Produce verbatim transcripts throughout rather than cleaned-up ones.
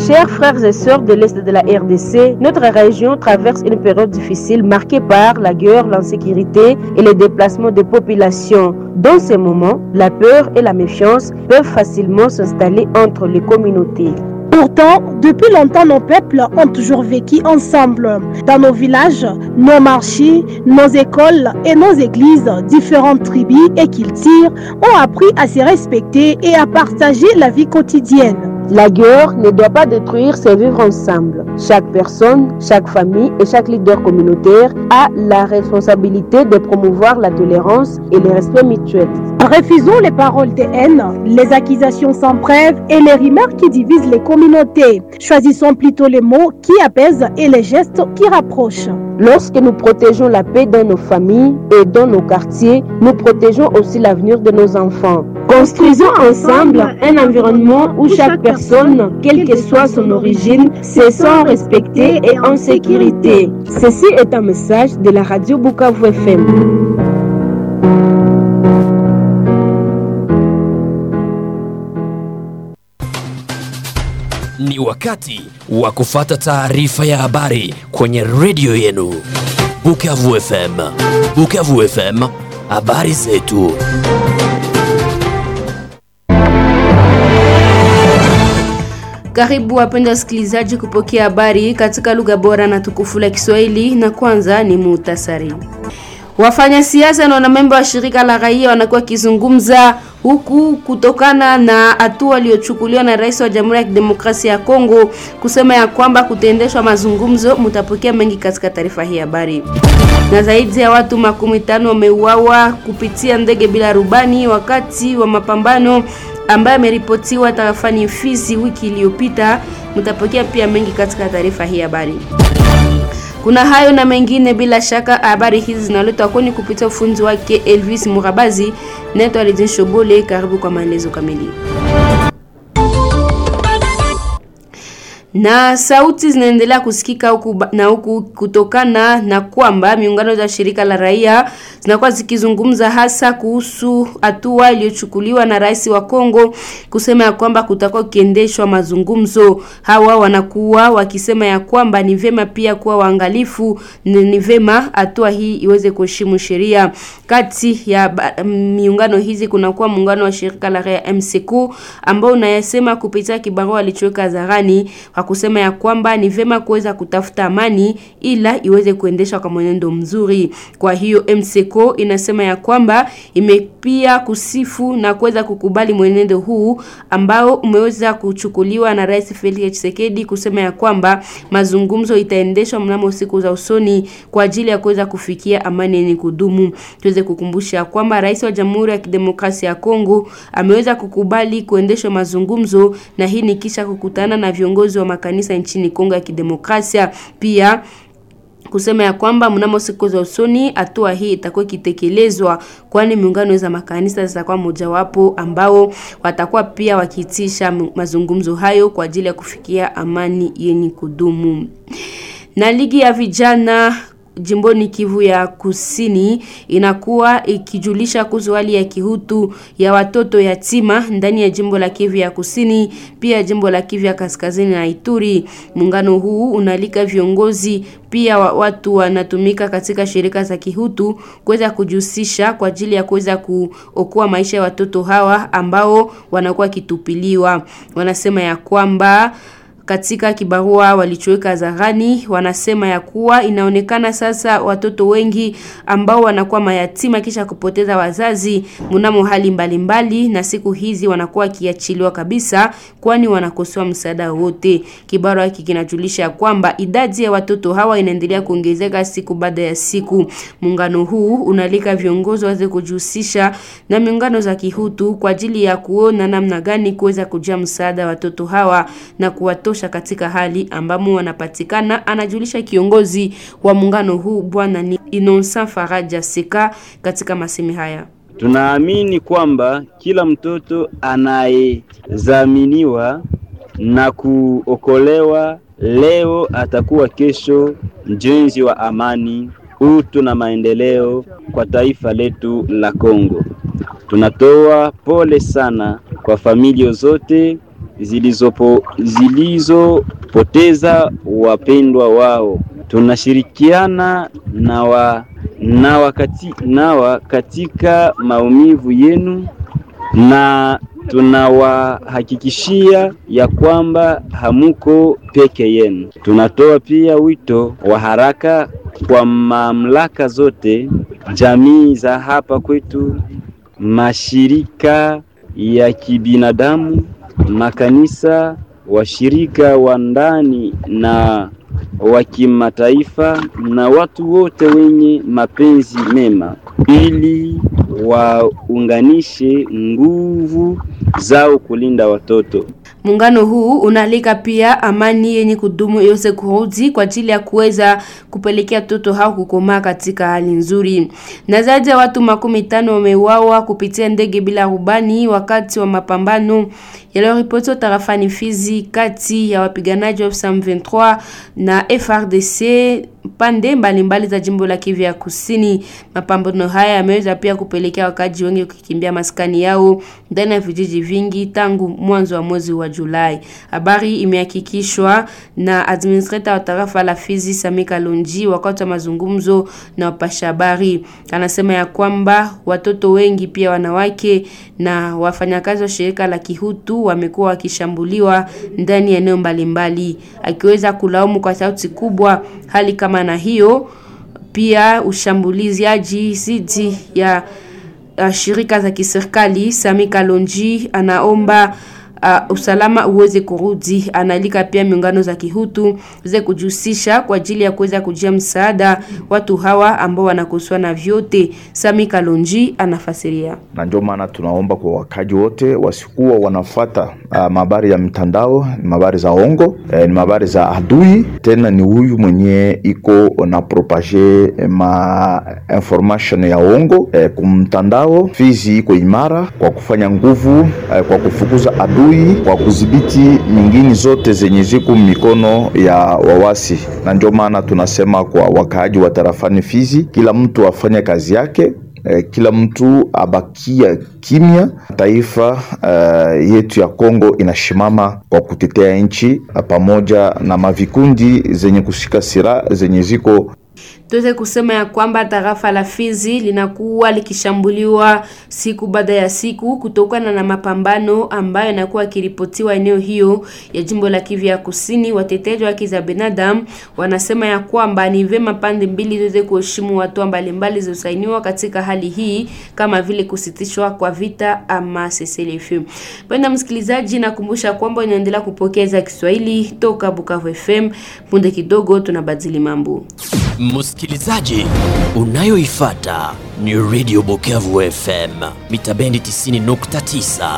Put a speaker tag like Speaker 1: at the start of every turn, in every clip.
Speaker 1: Chers frères et sœurs de l'Est de la R D C, notre région traverse une période difficile marquée par la guerre, l'insécurité et les déplacements des populations. Dans ces moments, la peur et la méfiance peuvent facilement s'installer entre les communautés.
Speaker 2: Pourtant, depuis longtemps, nos peuples ont toujours vécu ensemble. Dans nos villages, nos marchés, nos écoles et nos églises, différentes tribus et cultures ont appris à se respecter et à partager la vie quotidienne.
Speaker 1: La guerre ne doit pas détruire ces vivre ensemble. Chaque personne, chaque famille et chaque leader communautaire a la responsabilité de promouvoir la tolérance et le respect mutuel.
Speaker 2: Refusons les paroles de haine, les accusations sans preuve et les rumeurs qui divisent les communautés. Choisissons plutôt les mots qui apaisent et les gestes qui rapprochent.
Speaker 1: Lorsque nous protégeons la paix dans nos familles et dans nos quartiers, nous protégeons aussi l'avenir de nos enfants. Construisons ensemble un environnement où chaque personne, quelle que soit son origine, se sent respectée et en sécurité. Ceci est un message de la radio Bukavu F M.
Speaker 3: Ni wakati wa kufata taarifa ya habari kwenye radio yenu Bukavu F M. Bukavu F M, habari zetu.
Speaker 4: Karibu wapenda wasikilizaji kupokea habari katika lugha bora na tukufu la Kiswahili, na kwanza ni muhtasari. Wafanya siasa na wanamemba wa shirika la raia wanakuwa kizungumza huku kutokana na hatua waliochukuliwa na Rais wa Jamhuri ya Kidemokrasia ya Kongo kusema ya kwamba kutaendeshwa mazungumzo. Mtapokea mengi katika taarifa hii habari. Na zaidi ya watu makumi tano wameuawa kupitia ndege bila rubani wakati wa mapambano ambaye ameripotiwa tarafani Fizi wiki iliyopita. Mtapokea pia mengi katika taarifa hii habari. Kuna hayo na mengine bila shaka. Habari hizi zinaletwa kwenu kupitia ufunzi wake Elvis Murabazi. Neto Alidin Shobole, karibu kwa maelezo kamili. Na sauti zinaendelea kusikika huku na huku kutokana na kwamba miungano za shirika la raia zinakuwa zikizungumza hasa kuhusu hatua iliyochukuliwa na Rais wa Kongo kusema ya kwamba kutakuwa kiendeshwa mazungumzo. Hawa wanakuwa wakisema ya kwamba ni vema pia kuwa waangalifu, ni vema hatua hii iweze kuheshimu sheria. Kati ya miungano hizi kuna kuwa muungano wa shirika la raia M C C ambao unayasema kupitia kibarua alichoweka hadharani kwa kusema ya kwamba ni vema kuweza kutafuta amani ila iweze kuendeshwa kwa mwenendo mzuri. Kwa hiyo M C C inasema ya kwamba imepia kusifu na kuweza kukubali mwenendo huu ambao umeweza kuchukuliwa na Rais Felix Tshisekedi kusema ya kwamba mazungumzo itaendeshwa mnamo siku za usoni kwa ajili ya kuweza kufikia amani yenye kudumu. Tuweze kukumbusha kwamba Rais wa Jamhuri ya Kidemokrasia ya Kongo ameweza kukubali kuendeshwa mazungumzo, na hii ni kisha kukutana na viongozi wa makanisa nchini Kongo ya Kidemokrasia. Pia kusema ya kwamba mnamo siku za usoni hatua hii itakuwa kitekelezwa, kwani miungano za makanisa zitakuwa mojawapo ambao watakuwa pia wakiitisha mazungumzo hayo kwa ajili ya kufikia amani yenye kudumu. Na ligi ya vijana jimboni Kivu ya Kusini inakuwa ikijulisha kuhusu hali ya kihutu ya watoto yatima ndani ya jimbo la Kivu ya Kusini, pia jimbo la Kivu ya Kaskazini na Ituri. Muungano huu unalika viongozi pia wa watu wanatumika katika shirika za kihutu kuweza kujihusisha kwa ajili ya kuweza kuokoa maisha ya watoto hawa ambao wanakuwa kitupiliwa. Wanasema ya kwamba katika kibarua walichoweka hadharani wanasema ya kuwa inaonekana sasa watoto wengi ambao wanakuwa mayatima kisha kupoteza wazazi mnamo hali mbalimbali mbali, na siku hizi wanakuwa kiachiliwa kabisa kwani wanakosewa msaada wote. Kibarua hiki kinajulisha ya kwamba idadi ya watoto hawa inaendelea kuongezeka siku baada ya siku. Muungano huu unalika viongozi waweze kujihusisha na miungano za kihutu kwa ajili ya kuona namna gani kuweza kujia msaada watoto hawa na kuwatosha katika hali ambamo wanapatikana, anajulisha kiongozi wa muungano huu Bwana ni Innocent Faraja Seka katika masemi haya.
Speaker 5: Tunaamini kwamba kila mtoto anayezaminiwa na kuokolewa leo atakuwa kesho mjenzi wa amani, utu na maendeleo kwa taifa letu la Kongo. Tunatoa pole sana kwa familia zote zilizopo zilizopoteza wapendwa wao. Tunashirikiana na wa na wakati nawa katika maumivu yenu na tunawahakikishia ya kwamba hamuko peke yenu. Tunatoa pia wito wa haraka kwa mamlaka zote, jamii za hapa kwetu, mashirika ya kibinadamu, makanisa, washirika wa ndani na wa kimataifa na watu wote wenye mapenzi mema ili waunganishe nguvu zao kulinda watoto.
Speaker 4: Muungano huu unalika pia amani yenye kudumu yose kurudi kwa ajili ya kuweza kupelekea watoto hao kukomaa katika hali nzuri. Na zaidi ya watu makumi tano wameuawa kupitia ndege bila rubani wakati wa mapambano yaliyoripotiwa tarafani Fizi kati ya wapiganaji wa M ishirini na F A R D C pande mbalimbali za jimbo la Kivu ya Kusini. Mapambano haya yameweza pia kupelekea wakaji wengi kukimbia maskani yao ndani ya vijiji vingi tangu mwanzo wa mwezi wa Julai. Habari imehakikishwa na administrator wa tarafa la Fizi Sami Kalonji wakati wa mazungumzo na wapasha habari. Anasema ya kwamba watoto wengi pia wanawake na wafanyakazi wa shirika la Kihutu wamekuwa wakishambuliwa ndani ya eneo mbalimbali, akiweza kulaumu kwa sauti kubwa hali kama na hiyo. Pia ushambuliziaji zidi ya uh, shirika za kiserikali. Sami Kalonji anaomba Uh, usalama uweze kurudi. Analika pia miungano za Kihutu ze kujihusisha kwa ajili ya kuweza kujia msaada watu hawa ambao wanakosoa na vyote. Sami Kalonji anafasiria.
Speaker 6: Na ndio maana tunaomba kwa wakaji wote wasikuwa wanafuata uh, mabari ya mtandao, ni mabari za ongo, eh, ni mabari za adui. Tena ni huyu mwenye iko na propage ma information ya ongo eh, kumtandao. Fizi iko imara kwa kufanya nguvu eh, kwa kufukuza adui, kwa kudhibiti nyingine zote zenye ziko mikono ya wawasi. Na ndio maana tunasema kwa wakaaji wa tarafani Fizi, kila mtu afanye kazi yake, eh, kila mtu abakia kimya. Taifa uh, yetu ya Kongo inashimama kwa kutetea nchi pamoja na mavikundi zenye kushika silaha zenye ziko.
Speaker 4: Tuweze kusema ya kwamba tarafa la Fizi linakuwa likishambuliwa siku baada ya siku kutokana na mapambano ambayo yanakuwa kiripotiwa eneo hiyo ya jimbo la Kivu ya Kusini. Wateteji wa haki za binadamu wanasema ya kwamba ni vema pande mbili ziweze kuheshimu watu mbalimbali zilizosainiwa katika hali hii, kama vile kusitishwa kwa vita ama cessez-le-feu. Bwana msikilizaji, nakumbusha kwamba unaendelea kupokeza Kiswahili toka Bukavu F M. Punde kidogo tunabadili mambo.
Speaker 3: Msikilizaji, unayoifuata ni Radio Bukavu F M mitabendi tisini nukta tisa.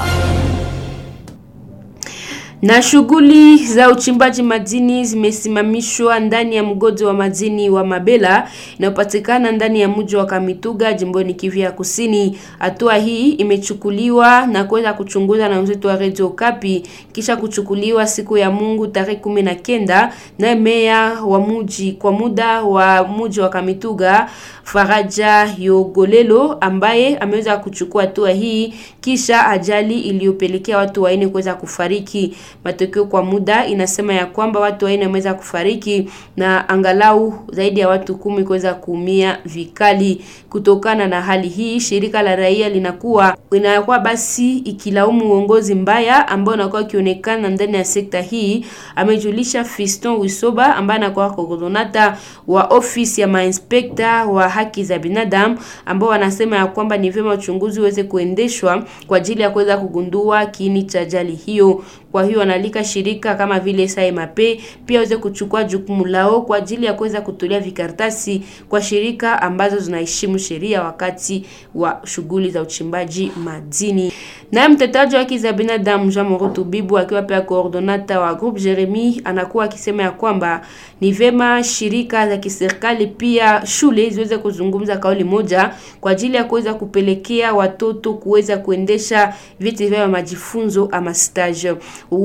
Speaker 4: Na shughuli za uchimbaji madini zimesimamishwa ndani ya mgodi wa madini wa Mabela inayopatikana ndani ya mji wa Kamituga jimboni Kivu ya Kusini. Hatua hii imechukuliwa na kuweza kuchunguza na mzetu wa Radio Okapi kisha kuchukuliwa siku ya Mungu tarehe kumi na kenda na meya wa mji kwa muda wa mji wa Kamituga Faraja Yogolelo, ambaye ameweza kuchukua hatua hii kisha ajali iliyopelekea watu wanne kuweza kufariki. Matokeo kwa muda inasema ya kwamba watu wanne wameweza kufariki na angalau zaidi ya watu kumi kuweza kuumia vikali. Kutokana na hali hii, shirika la raia linakuwa inakuwa basi ikilaumu uongozi mbaya ambao unakuwa ukionekana ndani ya sekta hii. Amejulisha Fiston Wisoba ambaye anakuwa coordinator wa ofisi ya mainspector wa haki za binadamu, ambao wanasema ya kwamba ni vyema uchunguzi uweze kuendeshwa kwa ajili ya kuweza kugundua kiini cha ajali hiyo. Kwa hiyo analika shirika kama vile S A E M A P pia waweze kuchukua jukumu lao kwa ajili ya kuweza kutolea vikartasi kwa shirika ambazo zinaheshimu sheria wakati wa shughuli za uchimbaji madini. Na mteteaji wa haki za binadamu Jean Moroto Bibu akiwa pia coordinator wa groupe Jeremy anakuwa akisema ya kwamba ni vema shirika za kiserikali pia shule ziweze kuzungumza kauli moja kwa ajili ya kuweza kupelekea watoto kuweza kuendesha viti vya majifunzo ama stage.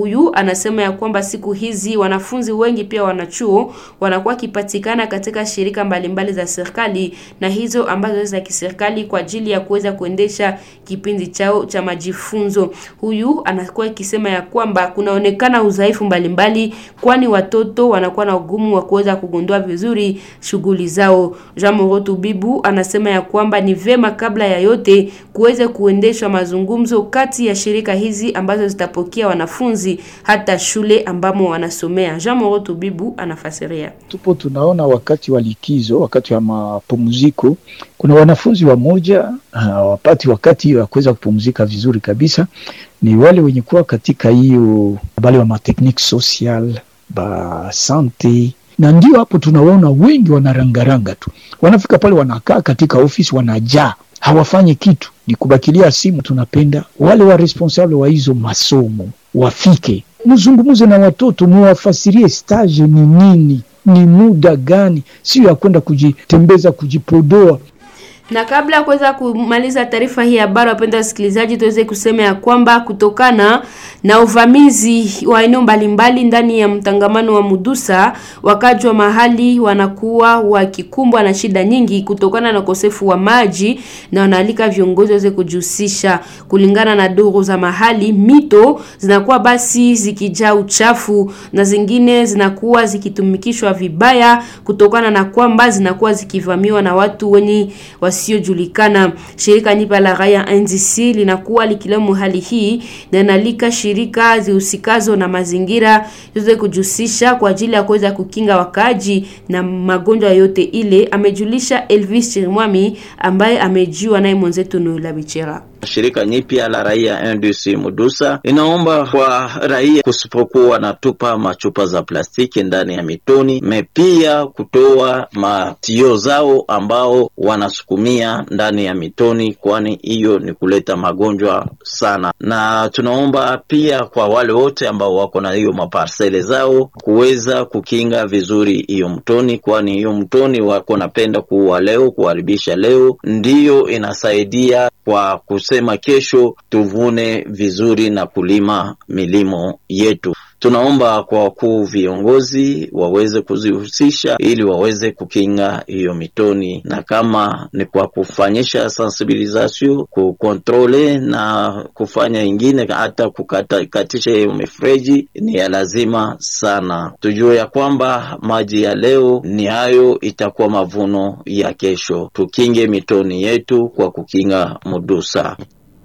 Speaker 4: Huyu anasema ya kwamba siku hizi wanafunzi wengi pia wanachuo wanakuwa kipatikana katika shirika mbalimbali za serikali na hizo ambazo za kiserikali kwa ajili ya kuweza kuendesha kipindi chao cha majifunzo. Huyu anakuwa akisema ya kwamba kunaonekana udhaifu mbalimbali kwani watoto wanakuwa na ugumu wa kuweza kugundua vizuri shughuli zao. Jean Moroto Bibu anasema ya kwamba ni vema kabla ya yote kuweze kuendeshwa mazungumzo kati ya shirika hizi ambazo zitapokea wanafunzi hata shule ambamo wanasomea. Jean Moroto Bibu anafasiria.
Speaker 7: Tupo tunaona wakati wa likizo, wakati wa mapumziko, kuna wanafunzi wa moja hawapati wakati wa kuweza kupumzika vizuri kabisa. Ni wale wenye kuwa katika hiyo bali wa matekniki social, ba sante, na ndio hapo tunaona wengi wanarangaranga tu. Wanafika pale wanakaa katika ofisi wanajaa, hawafanyi kitu, ni kubakilia simu. Tunapenda wale wa responsable wa hizo masomo wafike, mzungumuze na watoto, muwafasirie stage ni nini, ni muda gani, sio ya kwenda kujitembeza kujipodoa.
Speaker 4: Na kabla kuweza kumaliza taarifa hii habari, wapenda wasikilizaji, tuweze kusema ya kwamba kutokana na uvamizi wa eneo mbalimbali ndani ya mtangamano wa Mudusa, wakaji wa mahali wanakuwa wakikumbwa na shida nyingi kutokana na ukosefu wa maji na wanaalika viongozi waweze kujihusisha. Kulingana na duru za mahali, mito zinakuwa basi zikijaa uchafu na zingine zinakuwa zikitumikishwa vibaya kutokana na kwamba zinakuwa zikivamiwa na watu wenye wasiojulikana. Shirika Nipa la Raia N D C linakuwa likilaumu hali hii na nalika shirika zihusikazo na mazingira ziweze kujihusisha kwa ajili ya kuweza kukinga wakaji na magonjwa yote ile, amejulisha Elvis Chirimwami ambaye amejiwa naye mwenzetu Noela Bichera.
Speaker 8: Shirika Nyipya la Raia N D C Mudusa inaomba kwa raia kusipokuwa na tupa machupa za plastiki ndani ya mitoni, mepia kutoa matio zao ambao wanasukumia ndani ya mitoni, kwani hiyo ni kuleta magonjwa sana. Na tunaomba pia kwa wale wote ambao wako na hiyo maparsele zao kuweza kukinga vizuri hiyo mtoni, kwani hiyo mtoni wako napenda kuua leo, kuharibisha leo, ndiyo inasaidia kwa kusema kesho tuvune vizuri na kulima milimo yetu. Tunaomba kwa wakuu viongozi waweze kuzihusisha ili waweze kukinga hiyo mitoni, na kama ni kwa kufanyisha sensibilisation, kukontrole na kufanya ingine hata kukatisha hiyo mifereji ni ya lazima sana. Tujue ya kwamba maji ya leo ni hayo itakuwa mavuno ya kesho. Tukinge mitoni yetu kwa kukinga Mudusa.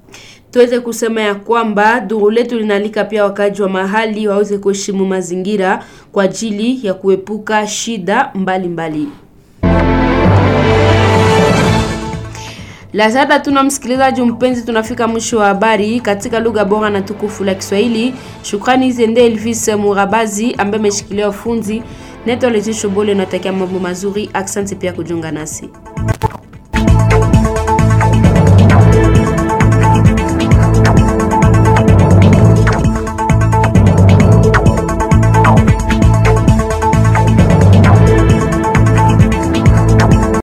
Speaker 4: Tuweze kusema ya kwamba duru letu linalika pia wakaji wa mahali waweze kuheshimu mazingira kwa ajili ya kuepuka shida mbalimbali. La sasa tuna msikilizaji mpenzi, tunafika mwisho wa habari katika lugha bora na tukufu la Kiswahili. Shukrani zende Elvis Murabazi ambaye ameshikilia ufunzi. Neto Leti Shobole natakia mambo mazuri. Asante pia kujiunga nasi.